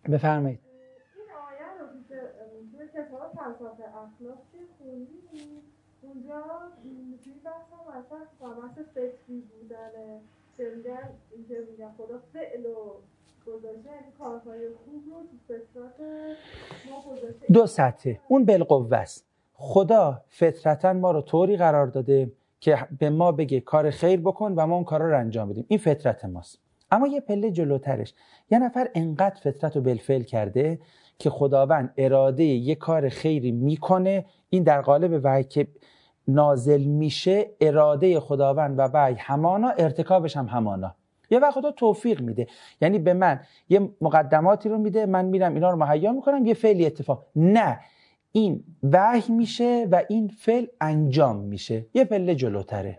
بفرمایید. این آیه رو توی کتاب فلسفه اخلاق که خوندیم اونجا توی بحث هم اصلا بحث فکری بودنه که میگن خدا فعل و گذاشته، یعنی کارهای خوب رو تو فطرت ما گذاشته. دو سطحه. اون بالقوه است. خدا فطرتا ما رو طوری قرار داده که به ما بگه کار خیر بکن و ما اون کارا رو انجام بدیم. این فطرت ماست. اما یه پله جلوترش یه نفر انقدر فطرت رو بالفعل کرده که خداوند اراده یه کار خیری میکنه، این در قالب وحی که نازل میشه اراده خداوند و وحی همانا، ارتکابش هم همانا. یه وقت خدا توفیق میده، یعنی به من یه مقدماتی رو میده، من میرم اینا رو مهیا میکنم، یه فعلی اتفاق. نه، این وحی میشه و این فعل انجام میشه. یه پله جلوتره.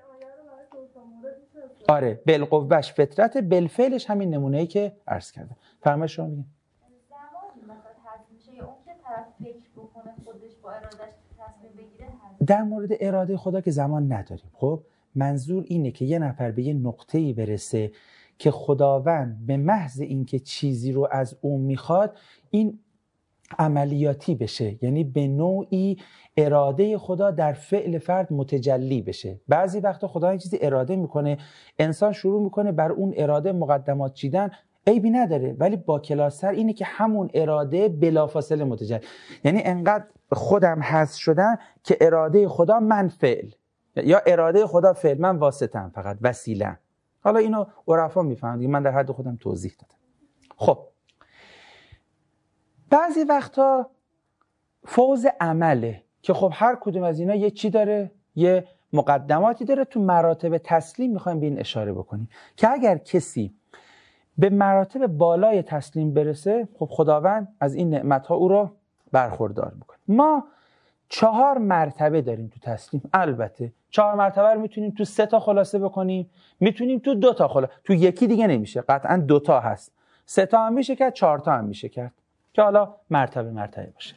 آره، بالقوهش فطرت، بالفعلش همین نمونه‌ای که عرض کردم. فرمایش شما میگین زمانی مثلا حذف میشه یا اون که طرف فکر بکنه خودش با ارادش تصمیم بگیره؟ در مورد اراده خدا که زمان نداریم. خب منظور اینه که یه نفر به یه نقطه‌ای برسه که خداوند به محض اینکه چیزی رو از اون میخواد این عملیاتی بشه، یعنی به نوعی اراده خدا در فعل فرد متجلی بشه. بعضی وقتا خدا یه چیزی اراده میکنه، انسان شروع میکنه بر اون اراده مقدمات چیدن، عیبی نداره، ولی با کلاسر اینه که همون اراده بلافاصله متجلی، یعنی انقدر خودم حس شدن که اراده خدا من فعل، یا اراده خدا فعل، من واسطم، فقط وسیله‌ام. حالا اینو عرفا میفهمن، من در حد خودم توضیح دادم. خب بعضی وقتا فوز عمله که خب هر کدوم از اینا یه چی داره، یه مقدماتی داره. تو مراتب تسلیم میخوایم به این اشاره بکنیم که اگر کسی به مراتب بالای تسلیم برسه، خب خداوند از این نعمتها او رو برخوردار میکنه. ما 4 مرتبه داریم تو تسلیم. البته 4 مرتبه رو میتونیم تو 3 تا خلاصه بکنیم، میتونیم تو 2 تا خلاصه، تو یکی دیگه نمیشه، قطعا 2 تا هست، 3 تا هم میشه کرد، 4 تا هم میشه کرد که حالا مرتبه باشه.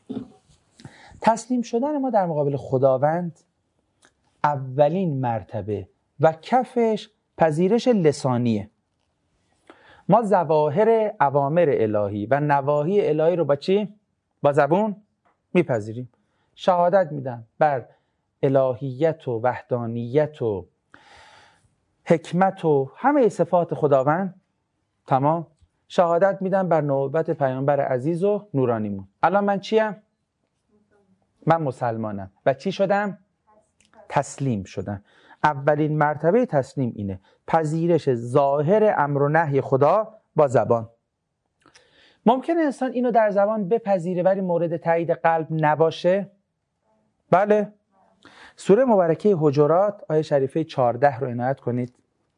تسلیم شدن ما در مقابل خداوند اولین مرتبه و کفش پذیرش لسانیه. ما ظواهر اوامر الهی و نواهی الهی رو با چی؟ با زبون میپذیریم. شهادت میدم بر الهیت و وحدانیت و حکمت و همه صفات خداوند. تمام. شهادت میدم بر نبوت پیامبر عزیز و نورانیمون. الان من چیم؟ من مسلمانم. و چی شدم؟ تسلیم شدم. اولین مرتبه تسلیم اینه، پذیرش ظاهر امر و نهی خدا با زبان. ممکنه انسان اینو در زبان بپذیره ولی مورد تایید قلب نباشه؟ بله. سوره مبارکه حجرات آیه شریفه 14 رو عنایت کنید.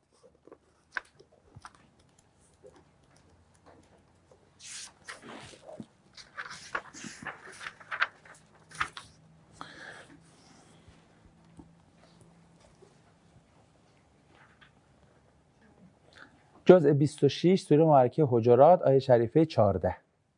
جزء 26 سوره مبارکه حجرات آیه شریفه 14.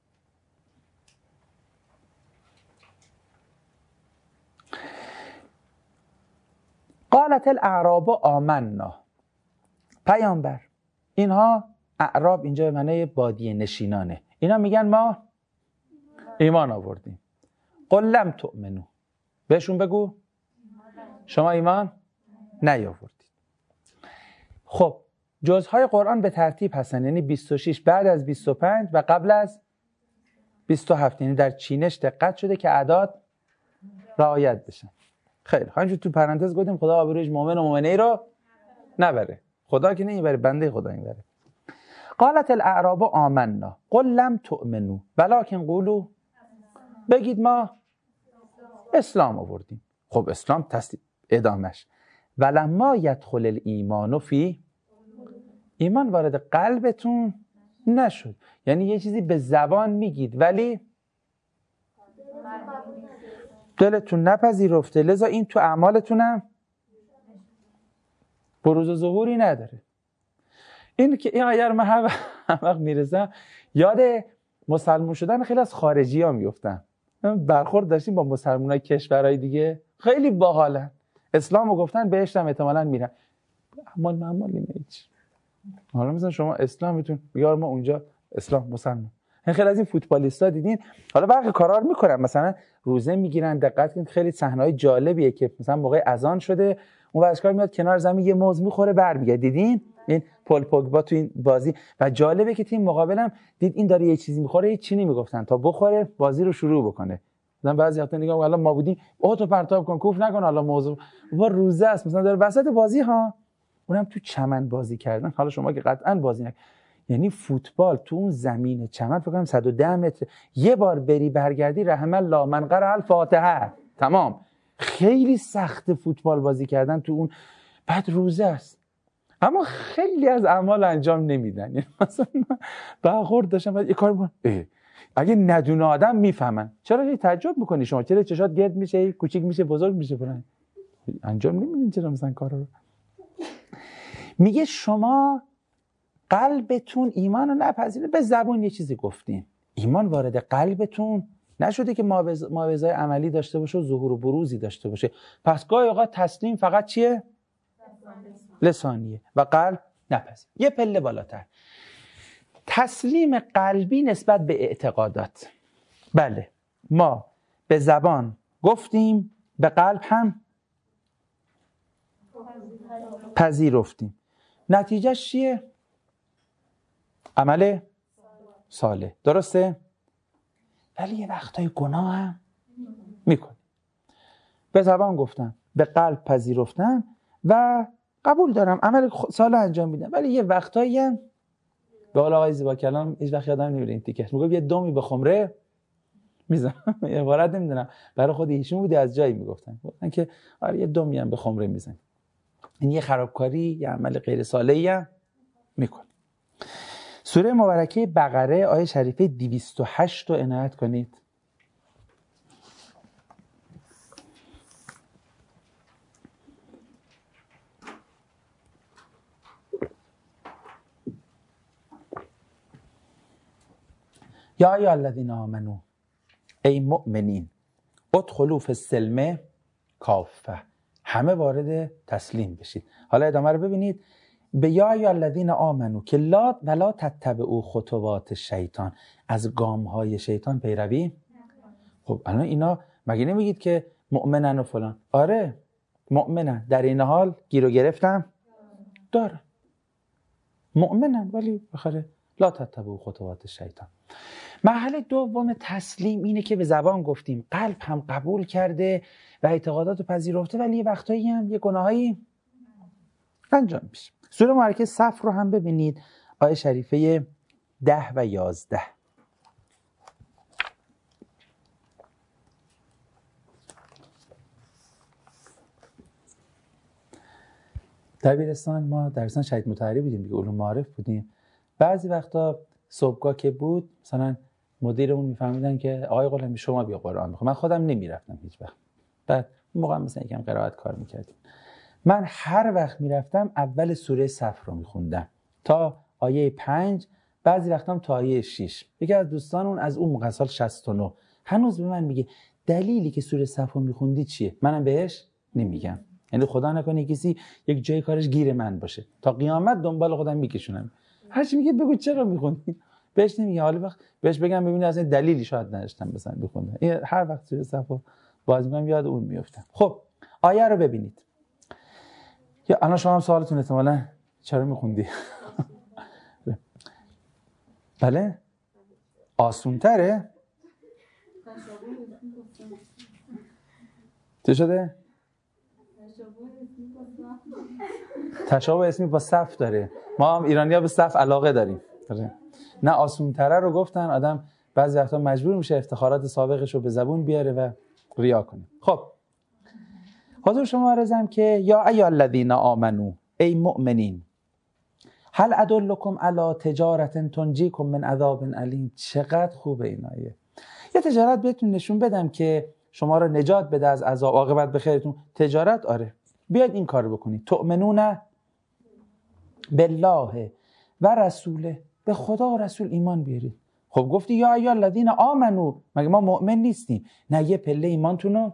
قالت الاعراب آمنا. پیامبر، اینها اعراب اینجا به معنی بادیه نشینانه، اینا میگن ما ایمان آوردیم. قل لم تؤمنو، بهشون بگو شما ایمان نیاوردید. خب جزهای قرآن به ترتیب هستن، یعنی 26 بعد از 25 و قبل از 27، یعنی در چینش دقت شده که اعداد رعایت بشن. خیلی همینجور تو پرانتز گفتیم خدا آبروی مؤمن و مؤمنه رو نبره، خدا که نمیبره، بنده خدا میبره. قالت الاعراب آمنا قل لم تؤمنو ولکن قولوا، بگید ما اسلام آوردیم. خب اسلام ادامش ولما یدخل الایمان فی، ایمان وارد قلبتون نشد، یعنی یه چیزی به زبان میگید ولی دلتون نپذیرفته، لذا این تو اعمالتونم بروز و ظهوری نداره. این که این آیه رو من هر وقت میرسم یاد مسلمون شدن خیلی از خارجی ها میفتم. برخورد داشتیم با مسلمانای کشورهای دیگه، خیلی باحالن، اسلام رو گفتن بهشت هم احتمالاً میرن. اما اینه هیچ. حالا مثلا شما اسلامتون بگار ما اونجا اسلام مسلمان، خیلی از این فوتبالیستا دیدین حالا برخی کارا رو میکنن، مثلا روزه میگیرن، دقت کنید خیلی صحنه‌های جالبیه که مثلا موقع اذان شده اون ورزشکار میاد کنار زمین یه موز میخوره برمیگرده. دیدین این پول پوگبا تو این بازی؟ و جالبه که تیم مقابلم دید این داره یه چیزی میخوره، هیچ چی نمیگفتن تا بخوره بازی رو شروع بکنه. مثلا بعضی وقتا نگاه حالا ما بودیم تو پرتاب کن کوف نکن، حالا موضوع با روزه است مثلا داره وسط بازی ها، اونم تو چمن بازی کردن. حالا شما که قطعا بازی نکن، یعنی فوتبال تو اون زمین چمن فکر کنم 110 متر، یه بار بری برگردی رحم الله من قرأ الفاتحه تمام. خیلی سخت فوتبال بازی کردن تو اون، بعد روزه است اما خیلی از اعمال انجام نمیدن. یعنی مثلا برخورد داشتم بعد یه کار میکنم اگه ندونه آدم میفهمن. چرا هی تعجب میکنی شما؟ چرا چشات گرد میشه، کوچیک میشه، بزرگ میشه؟ فلان انجام نمیدین چرا مثلا کارا رو؟ میگه شما قلبتون ایمان رو نپذیره، به زبون یه چیزی گفتین، ایمان وارد قلبتون نشده که معاوضه‌های عملی داشته باشه و ظهور و بروزی داشته باشه. پس گاهی اوقات تسلیم فقط چیه؟ لسانیه و قلب نپذیر. یه پله بالاتر، تسلیم قلبی نسبت به اعتقادات. بله ما به زبان گفتیم، به قلب هم پذیرفتیم، نتیجهش چیه؟ عمل صالح، درسته؟ ولی یه وقتای گناه هم میکنیم. به زبان گفتم، به قلب پذیرفتم و قبول دارم عمل صالح انجام میدم، ولی یه وقتایی هم به قول آقای زیبا کلام هیچ وقت یادم نمیره این تیکه میگه یه دمی به خمره میزنم. عبارت نمیدونم برای خود ایشون بوده از جایی میگفتن که آره یه دمی هم به خمره میزنیم. این یه خرابکاری، یه عمل غیر صالحی هم میکنه. سوره مبارکه بقره آیه شریفه 208 رو عنایت کنید. یا ایها الذین آمنو، ای مؤمنین، ادخلوا فی السلم کافه، همه وارد تسلیم بشید. حالا ادامه رو ببینید، به یا ایها الذین آمنو که لا ولا تتبعوا خطوات شیطان، از گام‌های شیطان پیروی. خب الان اینا مگه نمیگید که مؤمنن و فلان؟ آره مؤمنن، در این حال گیر و گرفتم داره، مؤمنن ولی بخره لا تتبعوا خطوات شیطان. مرحله دوم تسلیم اینه که به زبان گفتیم، قلب هم قبول کرده و اعتقادات رو پذیرفته، ولی یه وقتایی هم یه گناهایی انجام میشه. سوره مبارکه صف رو هم ببینید، آیه شریفه 10 و 11. دبیرستان ما درستان شهید مطهری بودیم دیگه، علوم معارف بودیم. بعضی وقتا صبحگاه که بود مثلا مدیرمون میفهمیدن که آقای غلامی شما بیا قرآن بخون. من خودم نمیرفتم هیچ وقت، بعد موقع مثلا یکم قرائت کار میکردیم. من هر وقت میرفتم اول سوره صف رو میخوندم تا آیه 5، بعضی وقتام تا آیه 6. یکی از دوستان از اون موقع سال 69 هنوز به من میگه دلیلی که سوره صف رو میخوندی چیه؟ منم بهش نمیگم، یعنی خدا نکنه کسی یک جای کارش گیر من باشه، تا قیامت دنبال خودم میکشونم. هر چی میگه بگو چرا میخوندی، بهش نمیگه. حالا وقت بهش بگم ببین اصلا دلیلی شاید نداشتم مثلا بخوندم. این هر وقت سوره صف رو باز میگم یاد اون میافتم. خب آیه رو ببینید. یا الان شما هم سوالتون احتمالاً چرا میخوندی؟ بله؟ آسون تره؟ چه شده؟ تشابه اسمی با صف داره. ما هم ایرانی ها به صف علاقه داریم. نه آسون تره رو گفتن، آدم بعضی وقتا مجبور میشه افتخارات سابقش رو به زبون بیاره و ریا کنه. خب حضور شما عرضم که یا ایها الذین آمنو، ای مؤمنین، هل ادلکم علی تجارت تنجیکم من عذاب علیم. چقدر خوبه این آیه. یه تجارت بهتون نشون بدم که شما رو نجات بده از عذاب، عاقبت به خیرتون. تجارت؟ آره بیاید این کار بکنید. تؤمنون بالله و رسوله، به خدا و رسول ایمان بیارید. خب گفتی یا ایها الذین آمنو، مگه ما مؤمن نیستیم؟ نه، یه پله ایمانتونو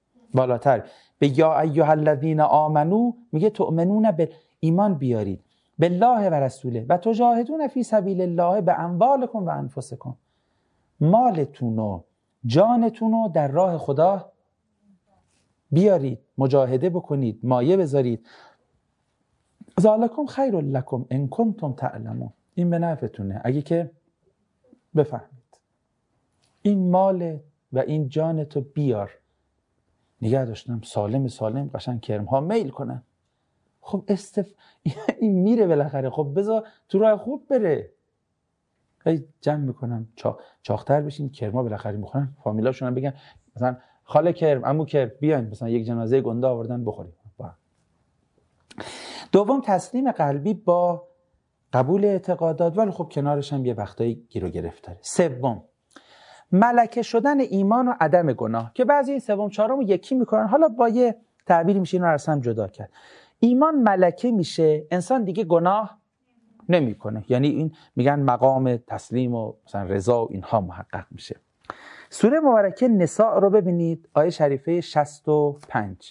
بالاتر. به یا ایها الذین آمنو میگه تؤمنون به ایمان بیارید. بالله و رسوله و تجاهدون فی سبیل الله باموالکم و انفسکم. مالتون و جانتون رو در راه خدا بیارید، مجاهده بکنید، مایه بذارید. ذالکم خیر لکم ان کنتم تعلمون. این به نفعتونه اگه که بفهمید. این مال و این جانتو بیار، نگه داشتم سالم قشنگ کرم ها میل کنن. خب این میره بالاخره، خب بذار تو راه خوب بره. جمع میکنم چاختر بشین، کرما بالاخره میخورن، فامیلاشون هم بگن مثلا خاله کرم، عمو کرم بیاین مثلا یک جنازه گنده آوردن بخوریم. دوم تسلیم قلبی با قبول اعتقادات، ولی خب کنارش هم یه وقتایی گیر و گرفتاره. سوم ملکه شدن ایمان و عدم گناه، که بعضی این سوم چهارم رو یکی میکنن. حالا با یه تعبیری میشه اینا رو از هم جدا کرد. ایمان ملکه میشه، انسان دیگه گناه نمیکنه، یعنی این میگن مقام تسلیم و مثلا رضا و اینها محقق میشه. سوره مبارکه نساء رو ببینید، آیه شریفه 65.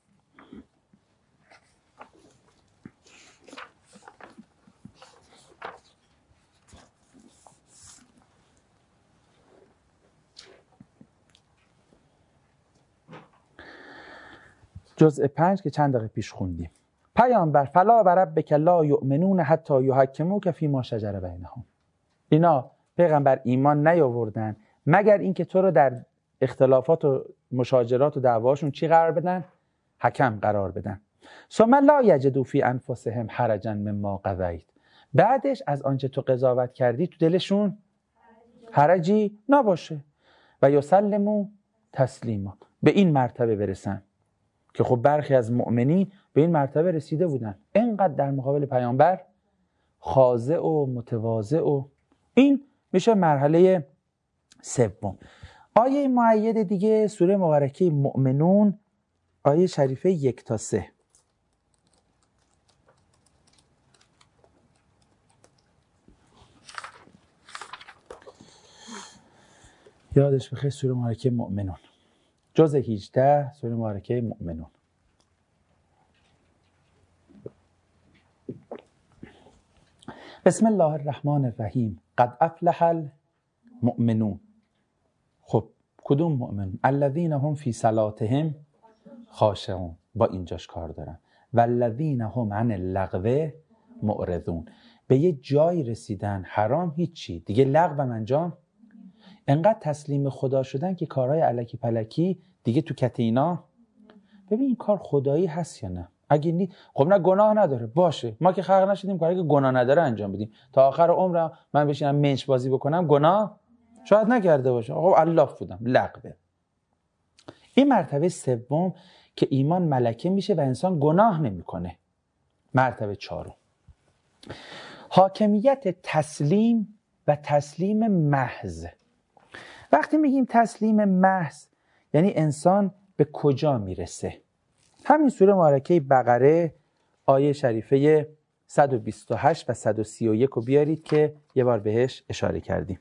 جزء 5 که چند دقیقه پیش خوندیم. پیامبر فلا و ربک لا یؤمنون حتی یحکموک فیما شجر بینهم. اینا پیغمبر ایمان نیاوردن مگر اینکه تو رو در اختلافات و مشاجرات و دعواشون چی قرار بدن؟ حکم قرار بدن. ثم لا یجدوا فی انفسهم حرجا مما قضیت. بعدش از آنچه تو قضاوت کردی تو دلشون حرجی نباشه. و یسلموا تسلیما. به این مرتبه برسن که خب برخی از مؤمنین به این مرتبه رسیده بودن، اینقدر در مقابل پیامبر خاضع و متواضع. و این میشه مرحله سوم. آیه مؤید دیگه سوره مبارکه مؤمنون، آیه شریفه 1 تا 3. یادش بخیر، سوره مبارکه مؤمنون جزء 18 سوره مبارکه مؤمنون. بسم الله الرحمن الرحیم. قد افلح المؤمنون. خب کدوم مؤمنون؟ الذین هم فی صلاتهم خاشعون، با اینجاش کار دارن. والذین هم عن اللغو معرضون. به یه جای رسیدن حرام هیچی دیگه لغو انجام، انقدر تسلیم خدا شدن که کارهای الکی پلکی دیگه تو کت اینا. ببین این کار خدایی هست یا نه؟ اگه نی خب نه گناه نداره، باشه ما که خلق نشدیم کاری که گناه نداره انجام بدیم. تا آخر عمرم من بشینم منچ بازی بکنم گناه شاید نکرده باشم، خب الاف بودم، لغوه. این مرتبه سوم که ایمان ملکه میشه و انسان گناه نمیکنه. مرتبه 4 حاکمیت تسلیم و تسلیم محض. وقتی میگیم تسلیم محض یعنی انسان به کجا میرسه؟ همین سوره مبارکه بقره آیه شریفه 128 و 131 رو بیارید که یه بار بهش اشاره کردیم.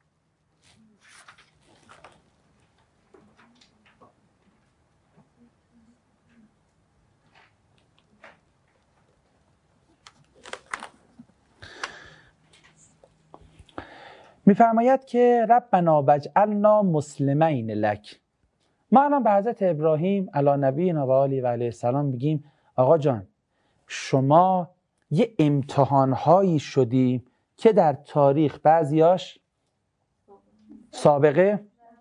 میفرماید که ربنا وجعلنا مسلمین لک. ما الان به حضرت ابراهیم علی نبینا و آله و علیه السلام بگیم آقا جان شما یه امتحانهایی شدیم که در تاریخ بعضیاش سابقه،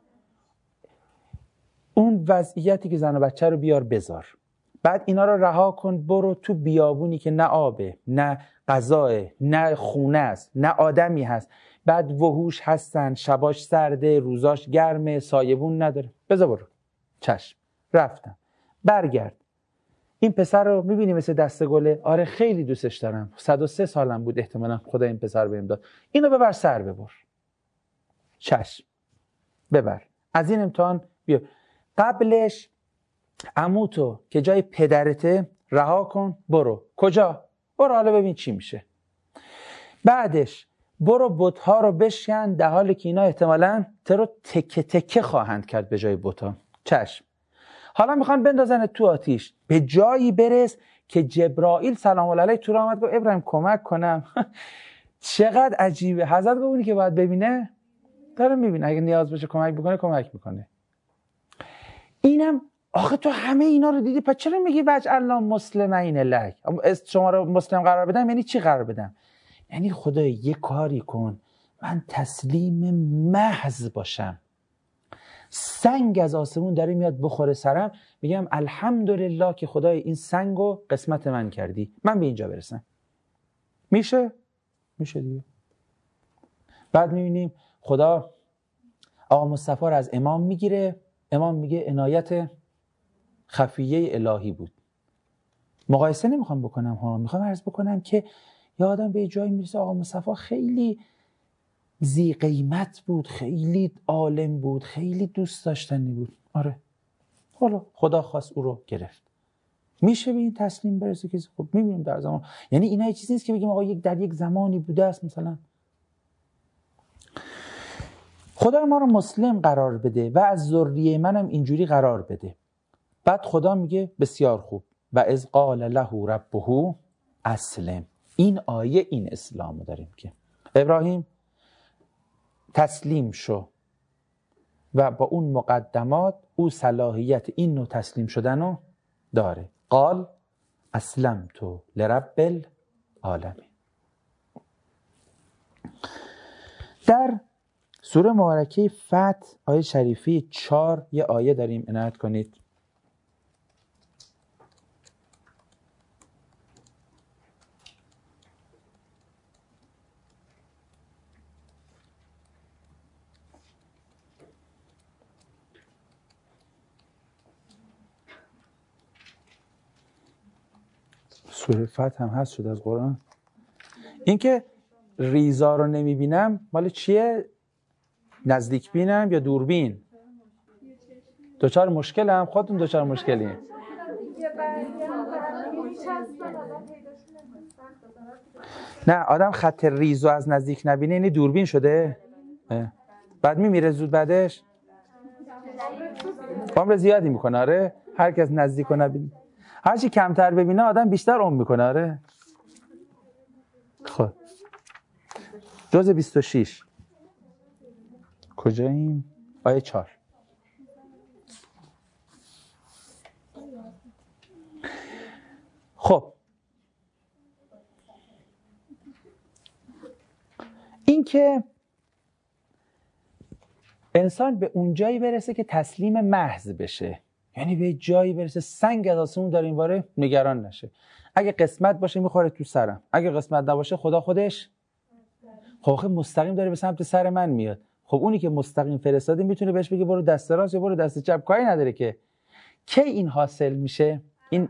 اون وضعیتی که زن و بچه رو بیار بذار، بعد اینا رو رها کن برو تو بیابونی که نه آبه نه غذاه نه خونه است نه آدمی هست، بعد وحوش هستن، شباش سرده روزاش گرمه سایبون نداره، بذار برو. چشم. رفتم. برگرد. این پسر رو میبینی مثل دسته گله؟ آره خیلی دوستش دارم، 103 سالم بود احتمالا خدا این پسر بهم داد، اینو ببر سر ببر. چشم. ببر. از این امتحان بیا. قبلش عموتو که جای پدرته رها کن برو. کجا؟ برو حالا ببین چی میشه. بعدش برو بت‌ها رو بشکن، در حالی که اینا احتمالاً تو رو تکه تکه خواهند کرد به جای بت‌ها. چشم. حالا میخوان بندازن تو آتیش. به جایی برس که جبرائیل سلام الله علیه تو را آمد گفت ابراهیم کمک کنم. چقدر عجیبه. حضرت گفت اونی که باید ببینه داره میبینه، اگه نیاز بشه کمک بکنه کمک میکنه. اینم آخه تو همه اینا رو دیدی، پس چرا میگی وجعلنا مسلمین لک؟ شما رو مسلم قرار بدم یعنی چی قرار بدم؟ یعنی خدای یه کاری کن من تسلیم محض باشم، سنگ از آسمون داره میاد بخوره سرم، میگم الحمدلله که خدای این سنگو قسمت من کردی، من به اینجا برسم. میشه دیگه. بعد میبینیم خدا آقا مصطفی رو از امام میگیره، امام میگه عنایت خفیه الهی بود. مقایسه نمیخوام بکنم ها، میخوام عرض بکنم که یه آدم به جایی میرسه آقا مصطفی خیلی ذی قیمت بود، خیلی عالم بود، خیلی دوست داشتنی بود. آره حالا خدا خواست او رو گرفت. میشه به این تسلیم برسه که خب میبینیم در زمان، یعنی اینا چیزی نیست که بگیم آقا در یک زمانی بوده است مثلا. خدا ما رو مسلم قرار بده و از ذریه منم اینجوری قرار بده. بعد خدا میگه بسیار خوب و اذ قال له ربه اسلم. این آیه این اسلامو داریم که ابراهیم تسلیم شو و با اون مقدمات او صلاحیت این نوع تسلیم شدنو داره. قال اسلمت لرب العالمین. در سوره مبارکه فتح آیه شریفی 4 یه آیه داریم، عنایت کنید. سوره فتح هم هست شد از قرآن. این که ریزا رو نمیبینم مال چیه؟ نزدیک بینم یا دوربین؟ دوچار مشکلم؟ خودتون دوچار مشکلی؟ نه آدم خط ریزو از نزدیک نبینه یعنی دوربین شده؟ بعد میمیره زود بعدش؟ عمر زیادی میکنه. آره هر کس نزدیک رو نبینه، هرچی کمتر ببینه آدم بیشتر عمر میکنه. آره خب جز 26 کجاییم؟ آیه 4. خب این که انسان به اون جایی برسه که تسلیم محض بشه، یعنی به جایی برسه سنگ از آسمون داره این باره نگران نشه. اگه قسمت باشه میخوره تو سرم، اگه قسمت نباشه خدا خودش خب مستقیم داره به سمت سر من میاد. خب اونی که مستقیم فرستاده میتونه بهش بگه برو دست راست یا برو دست چپ، کاری نداره که. کی این حاصل میشه؟ این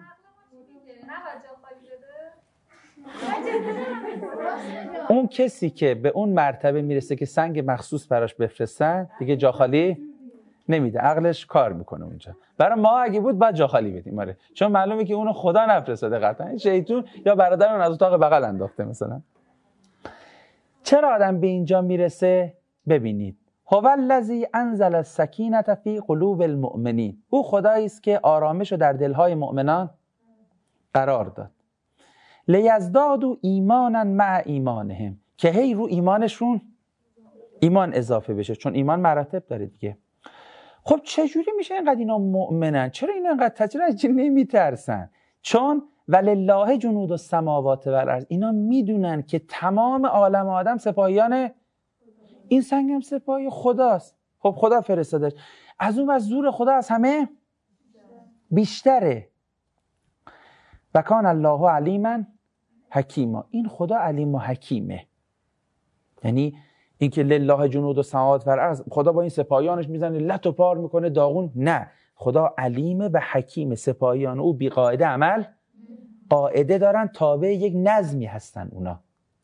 اون کسی که به اون مرتبه میرسه که سنگ مخصوص براش بفرستن دیگه جا خالی نمیده، عقلش کار میکنه اونجا. برای ما اگه بود بعد جا خالی بدیم. آره چون معلومه که اونو خدا نفرستاده، قطعا شیطون یا برادر اون از اتاق بغل انداخته مثلا. چرا آدم به اینجا میرسه؟ ببینید هو الذی انزل السکینة فی قلوب المؤمنین. او خدایی است که آرامش رو در دلهای مؤمنان قرار داد. لیزدادوا ایمانا مع ایمانهم، که هی رو ایمانشون ایمان اضافه بشه، چون ایمان مراتب داره دیگه. خب چجوری میشه اینقدر اینا مؤمنن؟ چرا اینا اینقدر تجربه نمیترسن؟ چون ولله جنود السماوات والارض، اینا میدونن که تمام عالم آدم سپاهیان این سنگ هم سپاهی خداست. خب خدا فرستادش، از اون زور خدا از همه بیشتره. و کان الله علیما حکیما، این خدا علیم و حکیمه. یعنی اینکه لله جنود السماوات والارض، خدا با این سپاهیانش میزنه لت و پار میکنه داغون، نه، خدا علیمه و حکیم. سپاهیان او بی قاعده عمل قاعده دارن، تابع یک نظمی هستن اونا.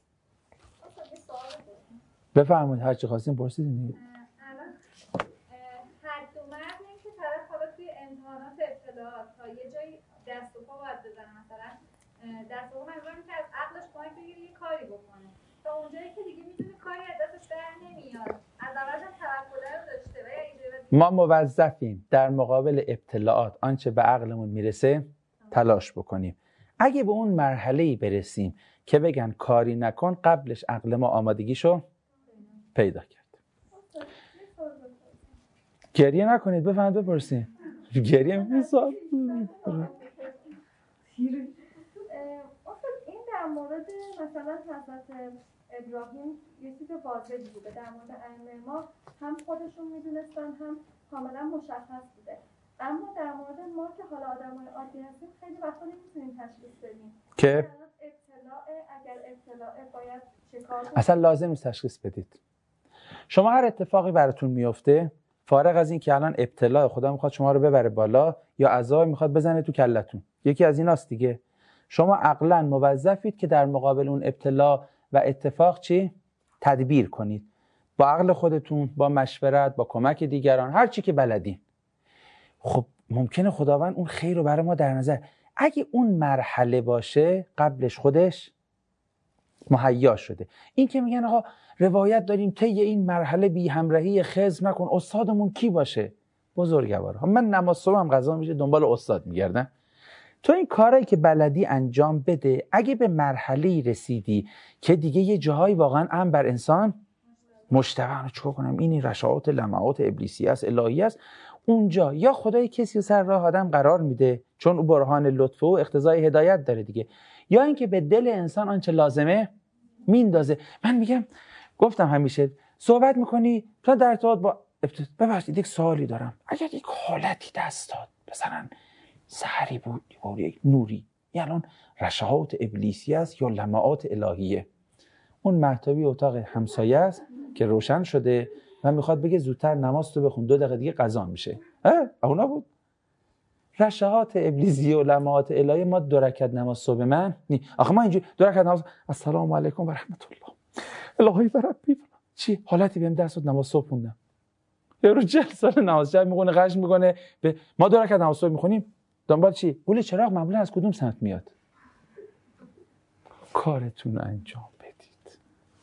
بفرمایید هر چی خواستین پرسیدین. حد و مرد این که طرف حالا توی امتحانات ابتداعات تا یه جایی دست و پا باید بزنه، مثلا دست و پا منظورم که از عقلش پایین بگیره یه کاری بکنه، تا اونجایی که دیگه میدونه کاری از دستش در نمیاد، از اولش هم توقع رو داشته و یا اینجوری ما موظفیم در مقابل ابتلاعات آنچه به عقلمون میرسه تلاش بکنیم. اگه به اون مرحله‌ای برسیم که بگن کاری نکن، قبلش عقل ما آمادگیشو پیدا کرد. گریه نکنید، بفهمید بپرسید. گریه می‌سازه. این در مورد مثلا حضرت ابراهیم یه چیز واضحی بوده، در مورد ائمه ما هم خودشون میدونستن هم کاملا مشخص بوده، اما در مورد ما که حالا آدمای عادی هستیم خیلی وقتا نمیتونیم تشخیص بدیم که اگر ابتلاء باید چه کار کنیم. اصلا لازم نیست تشخیص بدید. شما هر اتفاقی براتون میفته، فارغ از این که الان ابتلاء خدا میخواد شما رو ببره بالا یا عذاب میخواد بزنه تو کلتون، یکی از ایناست دیگه. شما عقلاً موظفید که در مقابل اون ابتلا و اتفاق چی؟ تدبیر کنید. با عقل خودتون، با مشورت، با کمک دیگران، هر چی که بلدین. خب ممکنه خداوند اون خیر رو برای ما در نظر، اگه اون مرحله باشه قبلش خودش مهیا شده. این که میگن آقا روایت داریم طی این مرحله بی همراهی خضر نکن، استادمون کی باشه؟ بزرگوارها. من نماز صبح هم قضا میشه دنبال استاد میگردم. تو این کارایی که بلدی انجام بده. اگه به مرحله‌ای رسیدی که دیگه یه جاهایی واقعا امر بر انسان مشتبه، چیکار کنم؟ این رشاءات لمعات ابلیسی است، الهی است، اونجا یا خدای کسی رو سر راه آدم قرار میده چون او برهان لطف و اقتضای هدایت داره دیگه، یا اینکه به دل انسان آنچه لازمه میندازه. من میگم، گفتم همیشه صحبت میکنی تو در ارتباط با ببخشید یک سوالی دارم، اگر یک حالتی دست داد مثلا سحری بود یا یک نوری، الان رشاءات ابلیسی است یا لمعات الهیه، اون مهتابی اتاق همسایه است که روشن شده و میخواد بگه زودتر نماز تو بخون 2 دقیقه دیگه قضا میشه، اونا بود رشاءات ابلیسی و لمعات الهی. ما 2 رکعت نماز صبح من آخه ما اینجوری 2 رکعت نماز السلام علیکم و رحمت الله الهی و ربی چی حالتی بهم دست داد نماز صبح خوندم، یه رو 40 سال نماز شب میخونه قش میکنه ما 2 رکعت نماز صبح میخونیم دنبال چی؟ گول چراغ معمولا از کدوم سمت میاد؟ کارتون رو انجام بدید.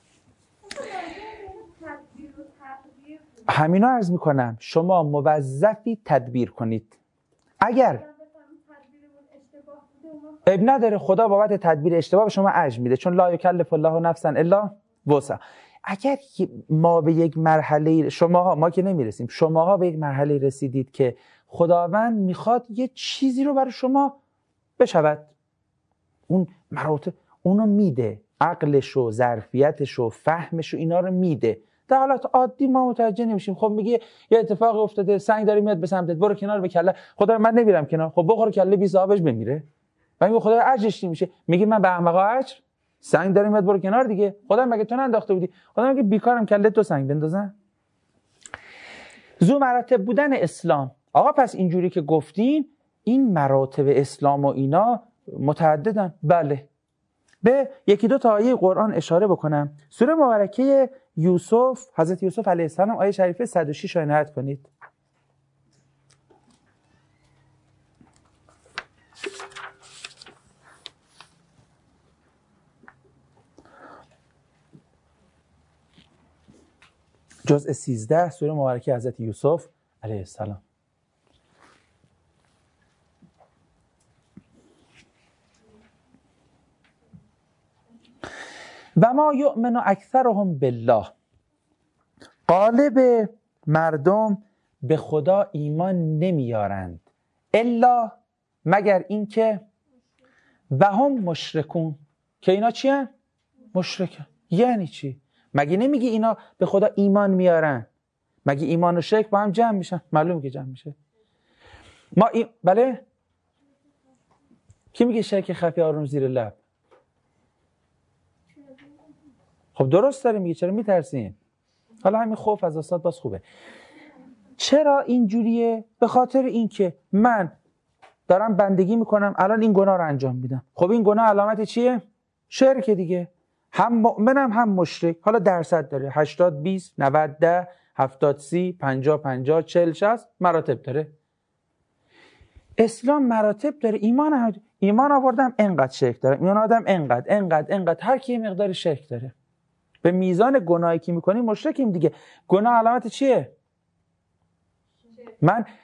همینا عرض میکنم شما موظفی تدبیر کنید. اگر اب نداره خدا بابت تدبیر اشتباه به شما اجر میده، چون لا یکلف الله نفسا الا وسعها. اگر ما به یک مرحله شماها، ما که نمیرسیم، شماها به یک مرحله رسیدید که خداوند میخواد یه چیزی رو برای شما بشود، اون مراتب اونو میده، عقلش و ظرفیتش و فهمش و اینا رو میده. در حالت عادی ما متوجه نمیشیم. خب میگه یه اتفاقی افتاده، سنگ داره میاد به سمتت، برو کنار به کله. خدا من نمیرم کنار. خب بخور کله بی صاحبش بمیره. و میگه خدا اجرش نمیشه. میگه من به احمقا اجر؟ سنگ داره میاد برو کنار دیگه. خدا مگه تو ننداخته بودی؟ خدا میگه بیکارم کله تو سنگ بندازن. ذو مراتب بودن اسلام. آقا پس اینجوری که گفتین این مراتب اسلام و اینا متعددن. بله. به 1-2 تا آیه قرآن اشاره بکنم. سوره مبارکه یوسف، حضرت یوسف علیه السلام، آیه شریفه 106 رو عنایت کنید. جزء 13 سوره مبارکه حضرت یوسف علیه السلام. و ما یؤمن اکثرهم بالله، غالب مردم به خدا ایمان نمیارند، الا مگر اینکه و هم مشرکون، که اینا چی هن؟ مشرکن. یعنی چی؟ مگه نمیگی اینا به خدا ایمان میارن؟ مگه ایمان و شرک با هم جمع میشن؟ معلومه که جمع میشه. بله؟ کی میگه شرک خفی آروم زیر لب؟ خب درست داره میگه، چرا میترسین؟ حالا همین خوف از استاد باز خوبه. چرا اینجوریه؟ به خاطر اینکه من دارم بندگی میکنم، الان این گناه رو انجام میدم. خب این گناه علامت چیه؟ شرک دیگه. هم مؤمنم هم مشرک. حالا درصد داره، 80 20 90 10 70 30 50 50 40 60 مراتب داره. اسلام مراتب داره. ایمان آوردم انقدر شرک داره، ایمان آدم انقدر هر کی مقدار شرک داره. به میزان گناهی که میکنیم مشرکیم دیگه. گناه علامت چیه؟ من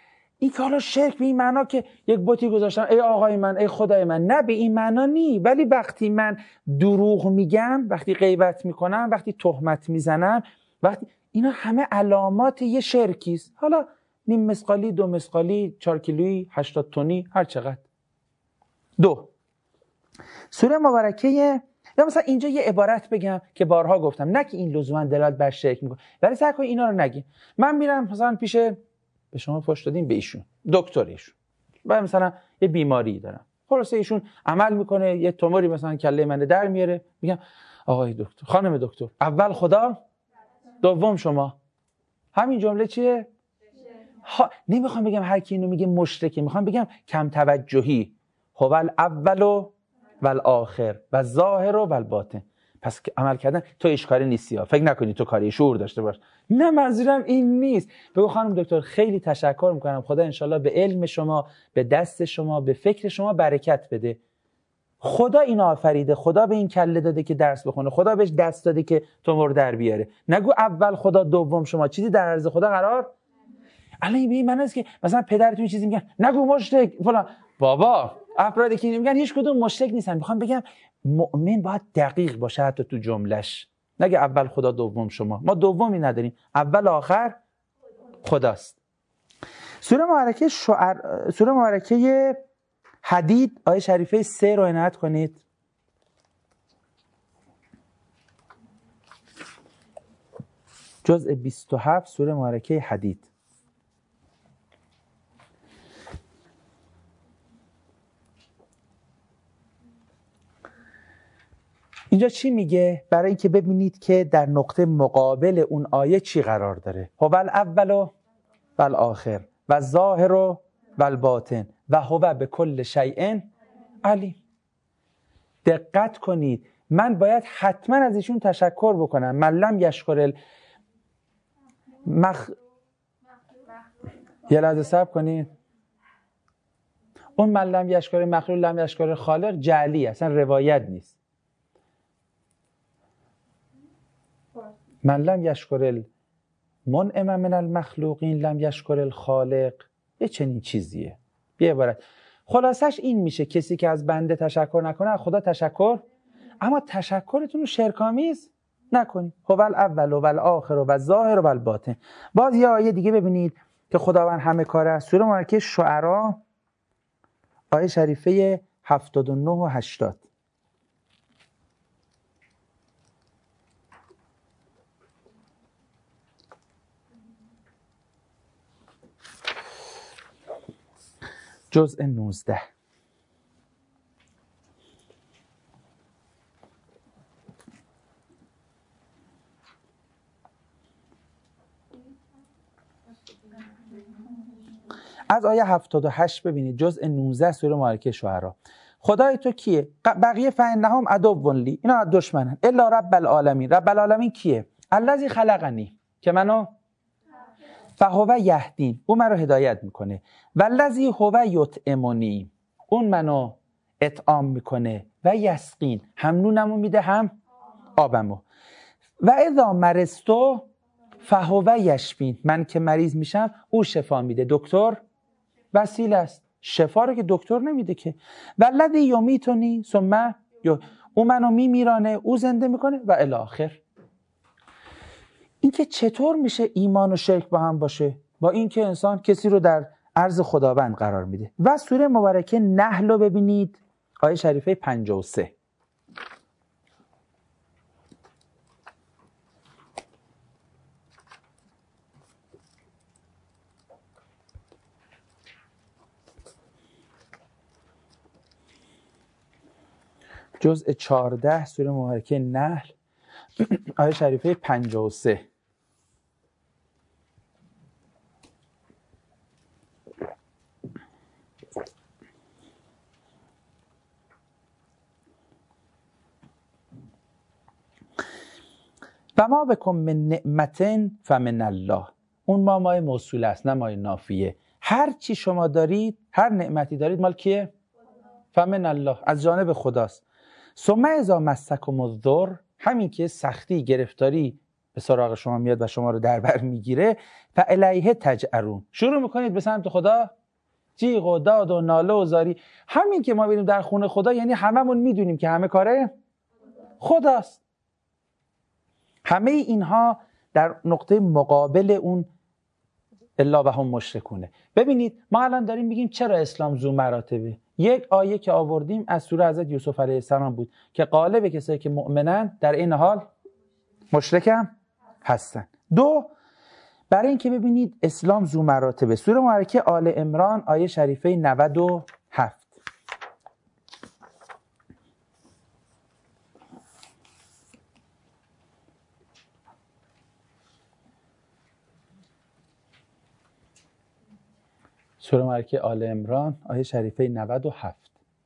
این که حالا شرک به این معنا که یک بتی گذاشتم ای آقای من ای خدای من، نه به این معنا نی. ولی وقتی من دروغ میگم، وقتی غیبت میکنم، وقتی تهمت میزنم، وقتی اینا همه علامات یه شرکی است. حالا نیم مسقالی، 2 مسقالی، 4 کیلویی، 80 تنی، هر چقدر. 2 سوره مبارکه، یا مثلا اینجا یه عبارت بگم که بارها گفتم، نه که این لزوما دلالت بر شرک میکنه، ولی سعی کنید اینا رو نگین. من میرم مثلا پیش، به شما فحش دادیم به ایشون، دکتر ایشون، بعد مثلا یه بیماری دارم، خلاصه ایشون عمل میکنه، یه توموری مثلا کله من در میاره، میگم آقای دکتر، خانم دکتر، اول خدا دوم شما. همین جمله چیه؟ نمیخوام بگم هر کی اینو میگه مشرکه، میخوام بگم کم توجهی. هو الاول و الآخر و الظاهر و الباطن. پس عمل کردن تو اشکاری نیستی ها، فکر نکنی تو کاری شعور داشته باش. نه، منظورم این نیست. بگو خانم دکتر خیلی تشکر میکنم، خدا انشالله به علم شما، به دست شما، به فکر شما برکت بده. خدا این آفریده، خدا به این کله داده که درس بخونه، خدا بهش دست داده که تومور در بیاره. نگو اول خدا دوم شما، چیزی در عرض خدا قرار. الان این معنی است که مثلا پدرتون چیزی میگن نگو مشرک فلان. بابا افرادی که میگن هیچ کدوم مشرک نیستن. میخوام بگم مؤمن باید دقیق باشه حتی تو جملش، نگه اول خدا دوم شما. ما دومی نداریم، اول آخر خداست. سوره مبارکه حدید آیه شریفه 3 رو عنایت کنید. جزء 27 سوره مبارکه حدید. اینجا چی میگه؟ برای اینکه ببینید که در نقطه مقابل اون آیه چی قرار داره. هو الاول و الآخر و الظاهر و الباطن و هو بكل شیء علیم. دقت کنید، من باید حتما از ایشون تشکر بکنم. من لم یشکر یه لحظه صبر کنید. اون من لم یشکر مخلوق لم یشکر خالق جعلی، اصلا روایت نیست. من لم یشکر المنعم من المخلوقین لم یشکر الخالق، یه چنین چیزیه. یه عبارت خلاصش این میشه کسی که از بنده تشکر نکنه از خدا تشکر، اما تشکرتون رو شرک‌آمیز نکنید. هو الاول و الآخر و الظاهر و الباطن. باز یه آیه دیگه ببینید که خداوند همه کاره است. سوره مبارکه شعرا آیه شریفه 79 و 80. جزء 19. از آیه 78 ببینید، جزء 19 سوره مبارکه شعرا. خدای تو کیه؟ بقیه فانهم عدو لی، اینا دشمنن. الا رب العالمین. رب العالمین کیه؟ الذی خلقنی، که منو، فهو یهدین، اون منو هدایت میکنه. والذی هو یطعمنی، اون منو اطعام میکنه. و یسقین، هم نونمو میده هم آبمو. و اذا مرضتو فهو یشفین، من که مریض میشم او شفا میده. دکتر وسیله است، شفا رو که دکتر نمیده که. والذی یمیتنی ثم او منو میمیرانه، او زنده میکنه. و الی آخر. این که چطور میشه ایمان و شرک با هم باشه؟ با این که انسان کسی رو در عرض خداوند قرار میده. و سوره مبارکه نحل رو ببینید، آیه شریفه 53. جزء 14 سوره مبارکه نحل آیه شریفه 53. و ما بکن من نعمتن فمن الله. اون مای موصول است، نه مای نافیه. هر چی شما دارید، هر نعمتی دارید، مال کیه؟ فمن الله، از جانب خداست. ثم اذا مسکم الضر، همین که سختی، گرفتاری به سراغ شما میاد و شما رو در بر میگیره، فالیه تجأرون، شروع میکنید به سمت خدا جیغ و داد و ناله و زاری. همین که ما بریم در خونه خدا یعنی هممون میدونیم که همه کاره خداست. همه اینها در نقطه مقابل اون الا و هم مشرکونه. ببینید ما الان داریم میگیم چرا اسلام ذو مراتبه. یک آیه که آوردیم از سوره حضرت یوسف علیه السلام بود که قالب کسایی که مؤمنن در این حال مشرک هم هستن. دو، برای اینکه ببینید اسلام ذو مراتبه، سوره مبارکه آل عمران آیه شریفه 97. سوره مبارکه آل عمران آیه شریفه 97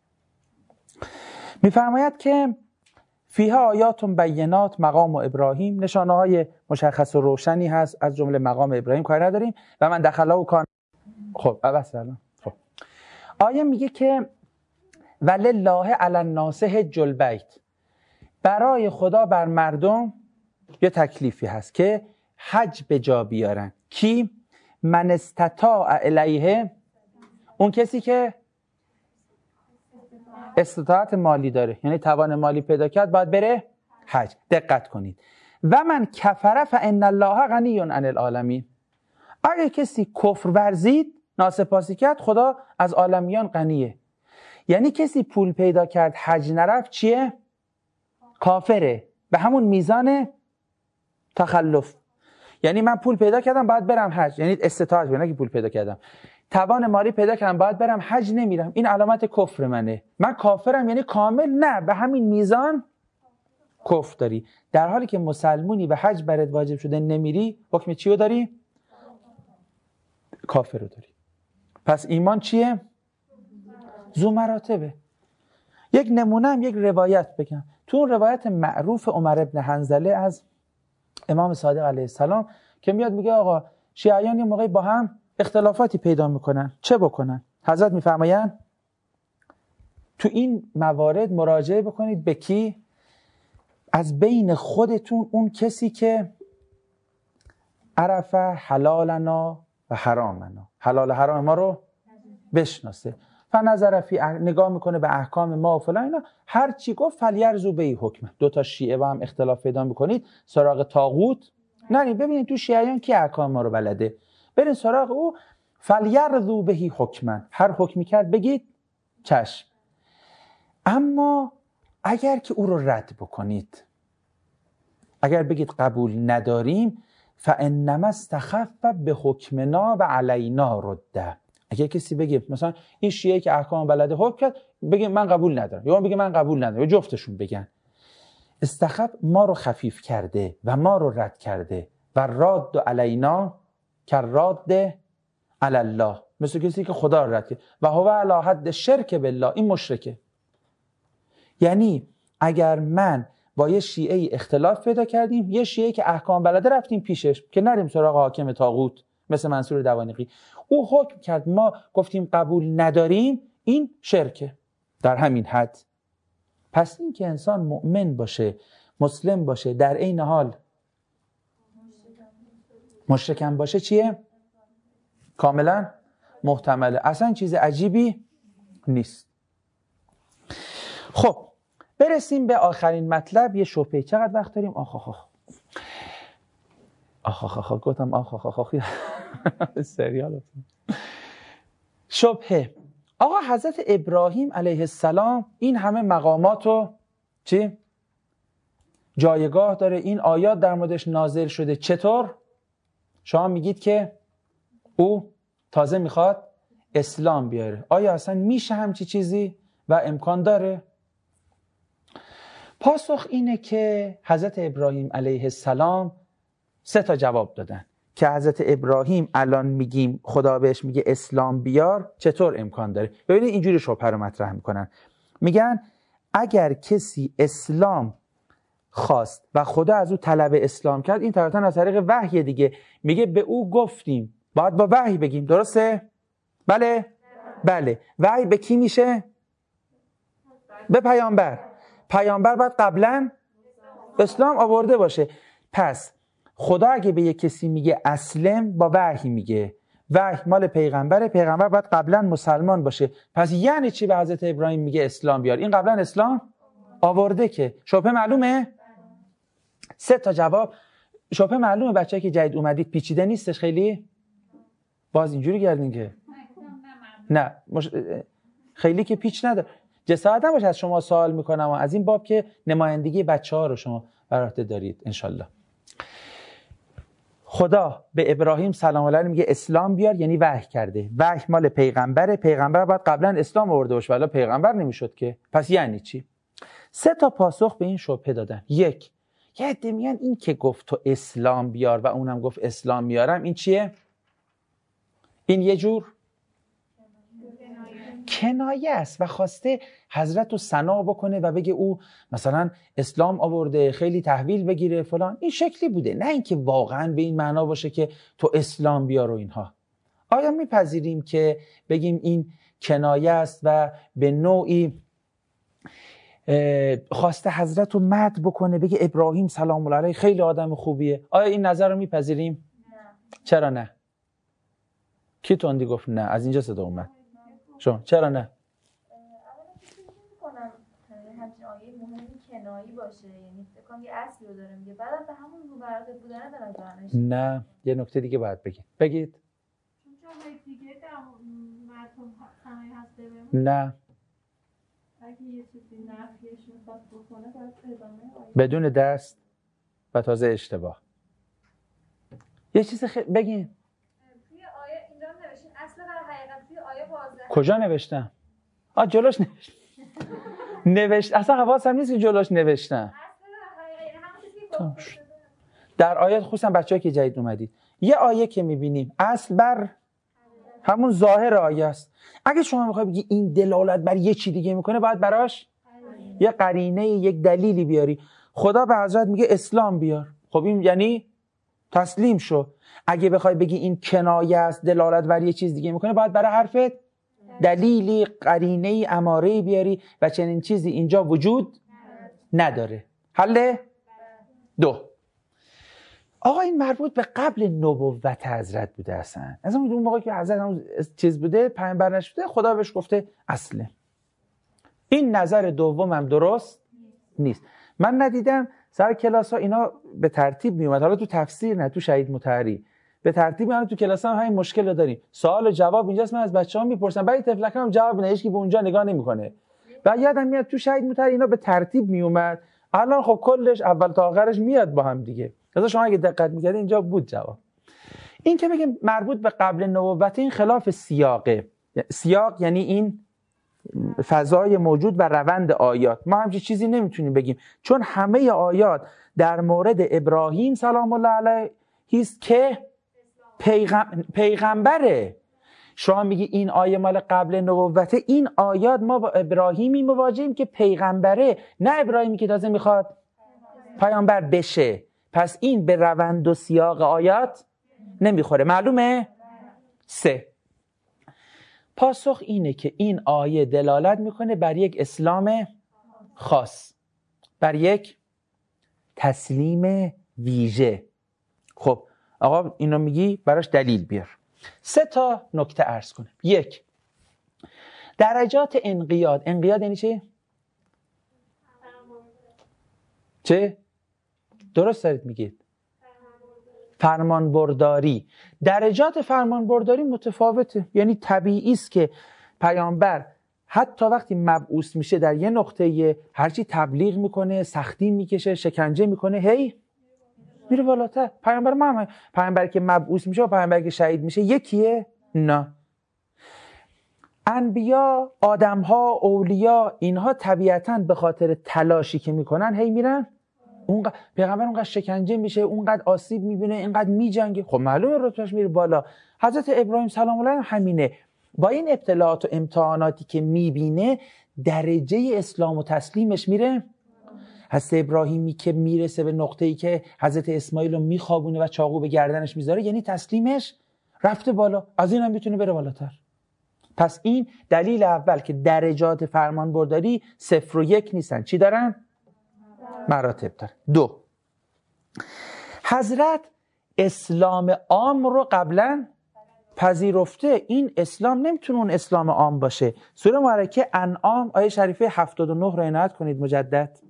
میفرماید که فیها آیات بینات مقام ابراهیم، نشانه های مشخص و روشنی هست از جمله مقام ابراهیم کاری نداریم و من دخله و کان. خب خب آیه میگه که ولله علی الناس حج البیت، برای خدا بر مردم یه تکلیفی هست که حج به جا بیارن. کی؟ من استطاع الیه، اون کسی که استطاعت مالی داره، یعنی توان مالی پیدا کرد باید بره حج. دقت کنید. و من کفر فان الله غنی عن العالمین، اگه کسی کفر ورزید ناسپاسی کرد خدا از عالمیان غنیه. یعنی کسی پول پیدا کرد حج نرفت چیه؟ کافره، به همون میزان تخلف. یعنی من پول پیدا کردم باید برم حج، یعنی استطاعت نه که پول پیدا کردم، توان مالی پیدا کردم باید برم حج نمیرم، این علامت کفر منه. من کافرم یعنی کامل؟ نه، به همین میزان کفر داری. در حالی که مسلمونی و حج برات واجب شده نمیری، حکم چیو داری؟ کافر رو داری. پس ایمان چیه؟ ذو مراتبه. یک نمونه هم یک روایت بگم. تو اون روایت معروف عمر ابن حنظله از امام صادق علیه السلام که میاد میگه آقا شیعیان یه موقعی با هم اختلافاتی پیدا میکنن، چه بکنن؟ حضرت میفرمایند تو این موارد مراجعه بکنید به کی؟ از بین خودتون اون کسی که عرف حلالنا و حرامنا، حلال حرام ما رو بشناسه، فنظر فی نگاه میکنه به احکام ما و فلان اینا، هر چی گفت فلیرزو به حکم. دو تا شیعه با هم اختلاف پیدا میکنید سراغ طاغوت نرید، ببینید تو شیعیان کی احکام ما رو بلده، برید سراغ او، فلیرزو به حکما، هر حکمی کرد بگید چشم. اما اگر که او رو رد بکنید، اگر بگید قبول نداریم، فانما استخف به حکمنا و علینا رده. اگر کسی بگه مثلا این شیعه که احکام بلده حکم کرد، بگه من قبول ندارم، یا بگه من قبول ندارم، یا جفتشون بگن، استخف ما رو خفیف کرده و ما رو رد کرده و راد علینا که راد علی الله، مثل کسی که خدا رو رد کرد و هو علی حد شرک بالله، این مشرکه. یعنی اگر من با یه شیعه اختلاف پیدا کردیم، یه شیعه که احکام بلده رفتیم پیشش که نریم سراغ حاکم طاغوت مثل منصور دوانیقی، او حکم کرد ما گفتیم قبول نداریم، این شرکه در همین حد. پس این که انسان مؤمن باشه، مسلم باشه، در این حال مشرکم باشه چیه؟ کاملا محتمله، اصلا چیز عجیبی نیست. خب برسیم به آخرین مطلب. یه شبهه، چقدر وقت داریم؟ گفتم سریال شبهه. آقا حضرت ابراهیم علیه السلام این همه مقاماتو چی؟ جایگاه داره، این آیات در موردش نازل شده، چطور؟ شما میگید که او تازه میخواد اسلام بیاره. آیا اصلا میشه همچی چیزی و امکان داره؟ پاسخ اینه که حضرت ابراهیم علیه السلام 3 تا جواب دادن که حضرت ابراهیم الان میگیم خدا بهش میگه اسلام بیار، چطور امکان داره؟ ببینید اینجوری شبهه رو مطرح میکنن، میگن اگر کسی اسلام خواست و خدا از او طلب اسلام کرد، این طبعا از طریق وحی دیگه، میگه به او گفتیم، باید با وحی بگیم، درسته؟ بله؟ بله. وحی به کی میشه؟ به پیامبر. پیامبر باید قبلا اسلام آورده باشه. پس خدا اگه به یک کسی میگه اسلم با وحی میگه، وحی مال پیغمبره، پیغمبر باید قبلا مسلمان باشه. پس یعنی چی به حضرت ابراهیم میگه اسلام بیار؟ این قبلا اسلام آورده که. شبهه معلومه؟ 3 تا جواب. شبهه معلومه بچه‌ای که جدید اومدید؟ پیچیده نیستش خیلی؟ باز اینجوری کردین که نه خیلی که پیچ نداره. جسارت نباشه از شما سوال میکنم و از این باب که نمایندگی بچه‌ها رو شما بر عهده دارید انشالله. خدا به ابراهیم سلام الله علیه میگه اسلام بیار، یعنی وحی کرده. وحی مال پیغمبره، پیغمبر باید قبلا اسلام آورده باشه ولی پیغمبر نمیشد که. پس یعنی چی؟ 3 تا پاسخ به این شبهه دادن. 1 یه عده میگن این که گفت تو اسلام بیار و اونم گفت اسلام میارم، این چیه؟ این یه جور کنایه است و خواسته حضرت رو ثنا بکنه و بگه او مثلا اسلام آورده، خیلی تحویل بگیره فلان. این شکلی بوده، نه اینکه واقعا به این معنا باشه که تو اسلام بیار و اینها. آیا میپذیریم که بگیم این کنایه است و به نوعی خواسته حضرت رو مدح بکنه، بگه ابراهیم سلام الله علیه خیلی آدم خوبیه؟ آیا این نظر رو میپذیریم؟ نه. چرا نه؟ کی تندی گفت نه؟ از اینجا صدا اومد. شما چرا نه؟ اولا فکر نمی‌کنم همچین آیه مهمی کنایی باشه، یعنی فکر کنم یه اصلی رو داره میگه، بعد به همون رو براتب بودن به نظرش. نه یه نکته دیگه باید بگید. چون جاهای دیگه در مردم صنایع هست بریم. نه اگه یه چیزی نفیش میخواد بکنه باید ادامه آیه بدون دست و تازه اشتباه. یه چیز بگین. توی آیه اینجا نوشتین اصل در حقیقت توی آیه واضحه. کجا نوشتم؟ جلوش نوشت اصلا حواسم نیست که جلوش نوشتم. اصل در حقیقت همون چیزی که گفته شده. در آیات خصوصا بچه‌ها که جدید اومدید یه آیه که میبینیم اصل بر همون ظاهر آیه است. اگه شما میخوای بگی این دلالت بر یه چی دیگه میکنه، باید براش یه قرینه، یک دلیلی بیاری. خدا به حضرت میگه اسلام بیار، خب این یعنی تسلیم شو. اگه بخوای بگی این کنایه است، دلالت بر یه چیز دیگه میکنه، باید برای حرفت دلیلی، قرینه‌ای، اماره‌ای بیاری و چنین چیزی اینجا وجود نداره. حل 2. آقا این مربوط به قبل نبوت حضرت بوده اصلا اون موقعی که حضرت همون چیز بوده، پیامبر نشده، خدا بهش گفته اصله. این نظر دومم درست نیست. من ندیدم سر کلاس ها اینا به ترتیب میومد، حالا تو تفسیر نه، تو شهید مطهری به ترتیب میاد. تو کلاس هم همین مشکل رو داریم، سوال و جواب اینجاست، من از بچه‌ها میپرسم بعد تفلکم هم جواب نمیده، هیچ کی به اونجا نگاه نمیکنه. بعد یادم میاد تو شهید مطهری اینا به ترتیب میومد، الان خب کلش اول تا آخرش میاد با هم دیگه. مثلا شما اگه دقت میکردید اینجا بود جواب. این که بگیم مربوط به قبل نبوت، این خلاف سیاقه. سیاق یعنی این فضای موجود و روند آیات. ما همچین چیزی نمیتونیم بگیم، چون همه آیات در مورد ابراهیم سلام الله علیه هست که پیغمبره. شما میگی این آیه مال قبل نبوته، این آیات ما با ابراهیمی مواجهیم که پیغمبره، نه ابراهیمی که تازه میخواد پیامبر بشه. پس این به روند و سیاق آیات نمیخوره. معلومه؟ 3. پاسخ اینه که این آیه دلالت میکنه بر یک اسلام خاص، بر یک تسلیم ویژه. خب آقا اینو میگی، براش دلیل بیار. 3 تا نکته عرض کنم. 1 درجات انقیاد. انقیاد یعنی چه؟ چه؟ درست دارید میگید. فرمانبرداری. درجات فرمانبرداری متفاوته، یعنی طبیعی است که پیامبر حتی وقتی مبعوث میشه در یه نقطه هرچی تبلیغ میکنه، سختی میکشه، شکنجه میکنه، هی میره بالاتر. پیامبر که مبعوث میشه و پیامبر که شهید میشه یکیه؟ نه. انبیا، آدمها، اولیا، اینها طبیعتاً به خاطر تلاشی که میکنن هی میرن پیغمبر اونقدر شکنجه میشه، اونقدر آسیب میبینه، اینقدر میجنگه، خب معلومه رتبهش میره بالا. حضرت ابراهیم سلام الله علیه همینه. با این ابتلاعات و امتحاناتی که میبینه درجه اسلام و تسلیمش میره. حضرت ابراهیمی که میرسه به نقطه‌ای که حضرت اسماعیل رو میخوابونه و چاقو به گردنش میذاره، یعنی تسلیمش رفته بالا، از این هم میتونه بره بالاتر. پس این دلیل اول که درجات فرمانبرداری 0 و 1 نیستن. چی دارن؟ مراتب دارن. 2 حضرت اسلام عام رو قبلا پذیرفته. این اسلام نمیتونه اون اسلام عام باشه. سوره مبارکه انعام آیه شریفه 79 رو عنایت کنید مجدد.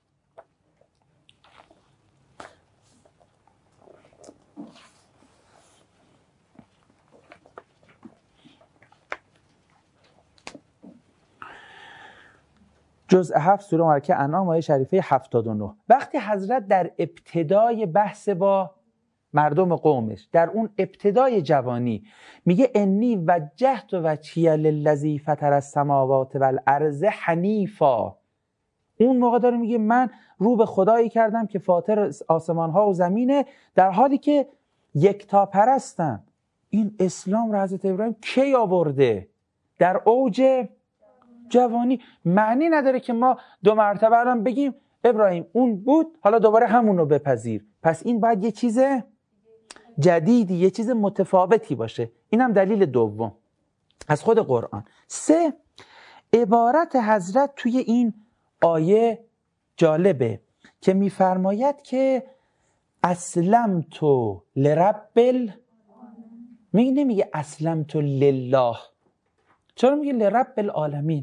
جزء 7 سوره مبارکه انعام آیه شریفه 79. وقتی حضرت در ابتدای بحث با مردم قومش، در اون ابتدای جوانی، میگه انی وجهت وجهی للذی فطر السماوات والارض حنیفا، اون موقع داره میگه من رو به خدایی کردم که فاطر آسمان ها و زمینه، در حالی که یکتا پرستم. این اسلام رو حضرت ابراهیم کی آورده؟ در اوج جوانی. معنی نداره که ما 2 مرتبه الان بگیم ابراهیم اون بود حالا دوباره همون رو بپذیر. پس این باید یه چیز جدیدی، یه چیز متفاوتی باشه. اینم دلیل دوم از خود قرآن. 3 عبارت حضرت توی این آیه جالبه که میفرماید که اسلمت لرب نمیگه اسلمت لله. چرا میگه لرب العالمین؟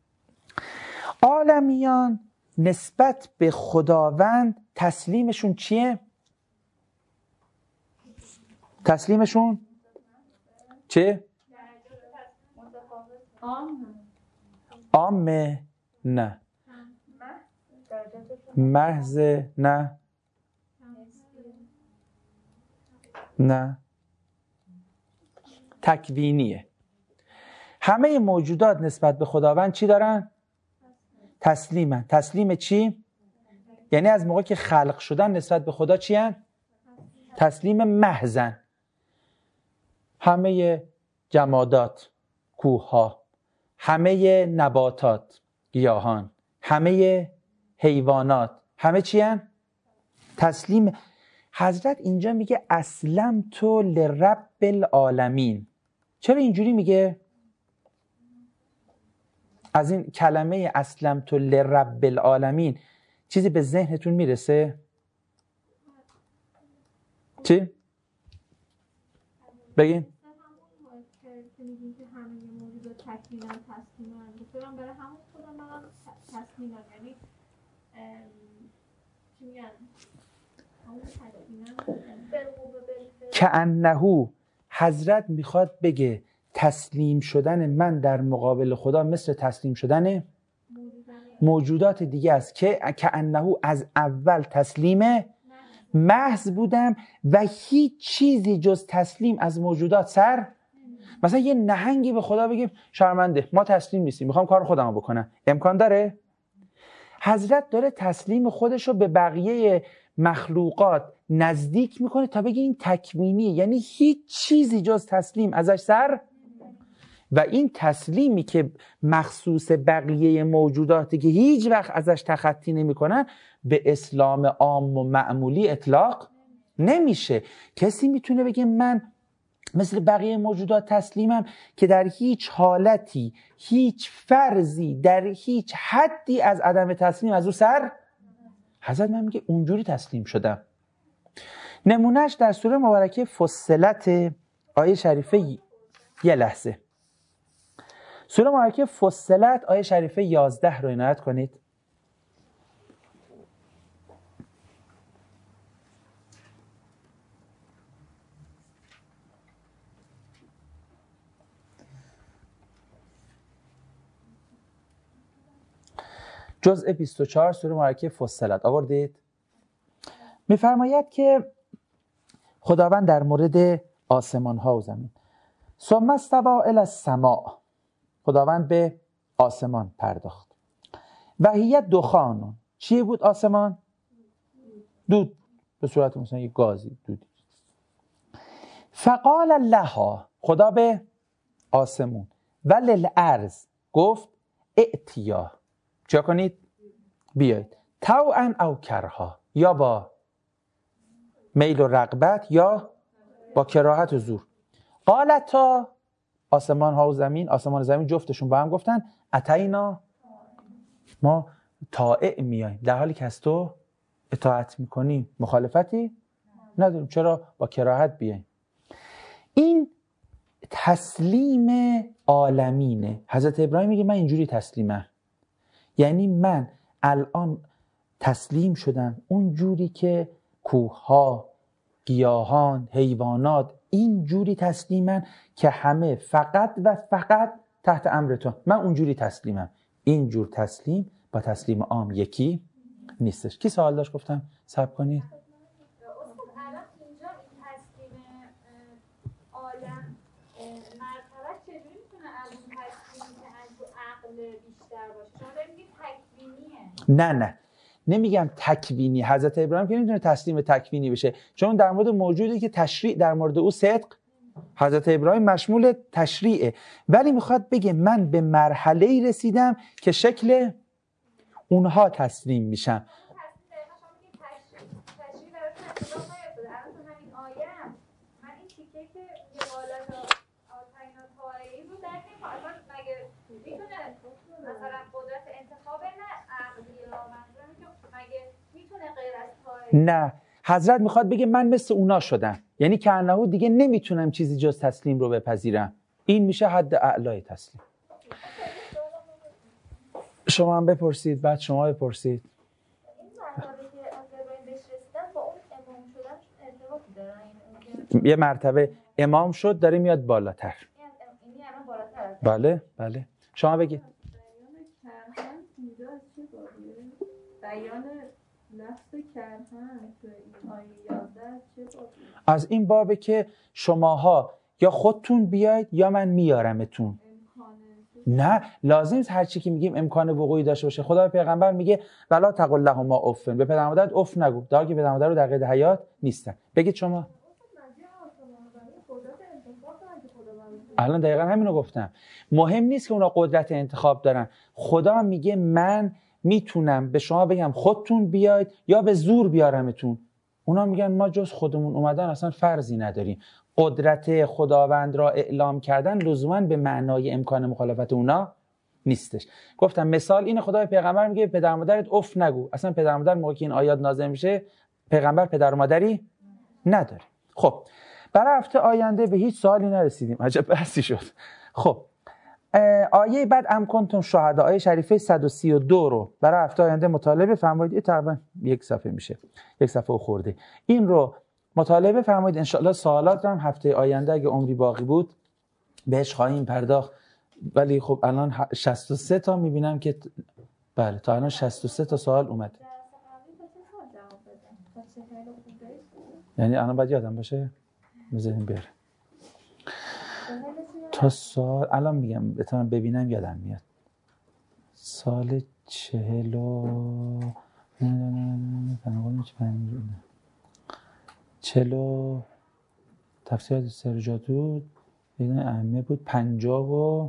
عالمیان نسبت به خداوند تسلیمشون چیه؟ تسلیمشون چه؟ عامه؟ نه. محض؟ نه. نه. تکوینیه. همه موجودات نسبت به خداوند چی دارن؟ تسلیمن. تسلیم چی؟ یعنی از موقع که خلق شدن نسبت به خدا چی هن؟ تسلیم محضن. همه جمادات، کوهها، همه نباتات، گیاهان، همه حیوانات، همه چی هن؟ تسلیم. حضرت اینجا میگه اسلمت لرب العالمین. چرا اینجوری میگه؟ از این کلمه اسلمت لرب العالمین چیزی به ذهنتون میرسه؟ چی؟ بگین. که میگیم که همه موجودات تکمیلن تسلیمن، گفتم برای همون خودم من تسلیمم، یعنی چی میگن؟ همون تسلیمن کأنه حضرت میخواد بگه تسلیم شدن من در مقابل خدا مثل تسلیم شدن موجودات دیگه است که کأنه از اول تسلیم محض بودم و هیچ چیزی جز تسلیم از موجودات سر. مثلا یه نهنگی به خدا بگیم شرمنده ما تسلیم نیستیم میخوام کار خودمو بکنم، امکان داره؟ حضرت داره تسلیم خودش رو به بقیه مخلوقات نزدیک میکنه تا بگه این تکوینیه، یعنی هیچ چیزی جز تسلیم ازش سر. و این تسلیمی که مخصوص بقیه موجوداتی که هیچ وقت ازش تخطی نمیکنن به اسلام عام و معمولی اطلاق نمیشه. کسی میتونه بگه من مثل بقیه موجودات تسلیمم که در هیچ حالتی، هیچ فرضی، در هیچ حدی از عدم تسلیم از او سر؟ حضرت من میگه اونجوری تسلیم شدم. نمونهش در سوره مبارکه فصلت آیه شریفه یه لحظه. سوره مبارکه فصلت آیه شریفه 11 رو عنایت کنید. جزء 24 سوره مبارکه فصلت آوردید؟ میفرماید که خداوند در مورد آسمان ها و زمین ثم استوى الی السماء، خداوند به آسمان پرداخت. و هی دخان، چی بود آسمان؟ دود، به صورت مثلا یک گازی دودی. فقال لها، خدا به آسمون، وللارض گفت ائتیا، چیا کنید؟ بیایید. طوعا او کرها، یا با میل و رغبت یا با کراهت و زور. قالتا، آسمان ها و زمین، آسمان و زمین جفتشون با هم گفتن اتینا، ما طائع میاییم، در حالی که از تو اطاعت میکنیم، مخالفتی نداریم، چرا با کراهت بیایم. این تسلیم عالمینه. حضرت ابراهیم میگه من اینجوری تسلیمم، یعنی من الان تسلیم شدم اون جوری که کوه‌ها، گیاهان، حیوانات این جوری تسلیمن که همه فقط و فقط تحت امر تو. من اونجوری تسلیمم. این جور تسلیم با تسلیم عام یکی نیستش. کی سوال داشت؟ گفتم صبر کنید. الان اینجا این تسلیم عالم مرتبه چجوری میتونه از اون تسلیمی که از تو عقل بیشتر باشه؟ شما دارید میگید تکوینیه. نه نمیگم تکوینی. حضرت ابراهیم که نمیتونه تسلیم تکوینی بشه، چون در مورد موجودی که تشریع در مورد او صدق، حضرت ابراهیم مشمول تشریعه، ولی میخواد بگه من به مرحله‌ای رسیدم که شکل اونها تسلیم میشم. تشریع براتون اتفاق نیفتاده. الان تو همین آیه من این تیکه که یه بالات آتینا طائعی رو درک نمی‌کنم. مگه میتونه مثلا قدرت انتخاب نه عقلی یا منظورم که مگه میتونه غیر از طائعی؟ نه، حضرت میخواد بگه من مثل اونا شدم، یعنی که انه دیگه نمیتونم چیزی جز تسلیم رو بپذیرم. این میشه حد اعلای تسلیم. شما هم بپرسید، بعد شما بپرسید. این مرحله که از ابراهیم بهش رسیدن با اون امام شدن ارتباطی دارن؟ یه مرتبه امام شد داره میاد بالاتر. یعنی الان بالاتر از بله شما بگید. بیان کرهن اینجا از چه بابیه؟ بیان نفس کرهن تو این آیه 11 از چه بابیه؟ از این بابه که شماها یا خودتون بیاید یا من میارمتون. نه لازم نیست هر چی که میگیم امکان وقوعی داشته باشه. خدا پیغمبر میگه ولا تقل لهما اف، به پدر مادرت اف نگو، در که پدر مادر رو در قید حیات نیستن. بگید شما. الان دقیقا همینو گفتم. مهم نیست که اونا قدرت انتخاب دارن. خدا میگه من میتونم به شما بگم خودتون بیاید یا به زور بیارمتون. اونا میگن ما جز خودمون اومدن اصلا فرضی نداریم. قدرت خداوند را اعلام کردن لزوما به معنای امکان مخالفت اونا نیستش. گفتم مثال اینه، خدای پیغمبر میگه پدر مادرت اف نگو. اصلا پدر مادر موقعی که این آیات نازل میشه پیغمبر پدر مادری نداره. خب برای هفته آینده به هیچ سوالی نرسیدیم. عجب بحثی شد. خب آیه بعد ام کنتم شهدا، آیه شریفه 132 رو برای هفته آینده مطالعه فرمایید. تقریبا یک صفحه میشه، یک صفحه خورده. این رو مطالعه فرمایید. انشاءالله سوالات هم هفته آینده اگه عمری باقی بود بهش خواهیم پرداخت. ولی خب الان 63 تا میبینم که بله تا الان 63 تا سوال اومد. یعنی الان باید یادم باشه بذاریم بره تا سال. الان میگم بتونم ببینم یادم میاد. سال 40 تفسیر سر جادو بدون ائمه بود. 50 و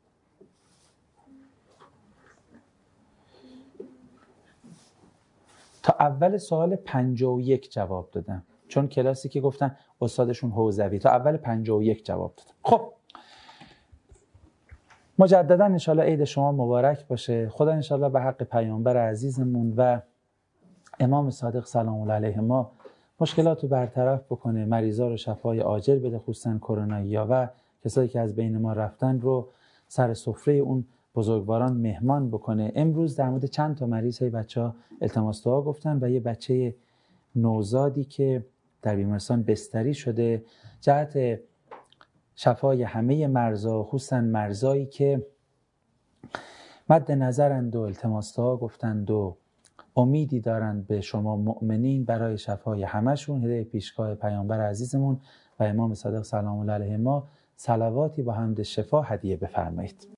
تا اول سوال 51 جواب دادم، چون کلاسی که گفتن استادشون حوزوی تا اول 51 جواب دادم. خب مجددا انشالله عید شما مبارک باشه. خدا انشالله به حق پیامبر عزیزمون و امام صادق سلام الله علیه ما مشکلات رو برطرف بکنه، مریضا رو شفای عاجل بده، خصوصا کرونایی‌ها و کسایی که از بین ما رفتن رو سر سفره اون بزرگواران مهمان بکنه. امروز در مورد چند تا مریض های بچه‌ها التماس دعا گفتن و یه بچه نوزادی که در بیمارستان بستری شده، جهت شفای همه مرزا، خصوصا مرزایی که مد نظرند و التماس دعا گفتند و امیدی دارند به شما مؤمنین برای شفای همشون، هدیه پیشگاه پیامبر عزیزمون و امام صادق سلام الله علیه ما صلواتی با حمد شفا هدیه بفرمایید.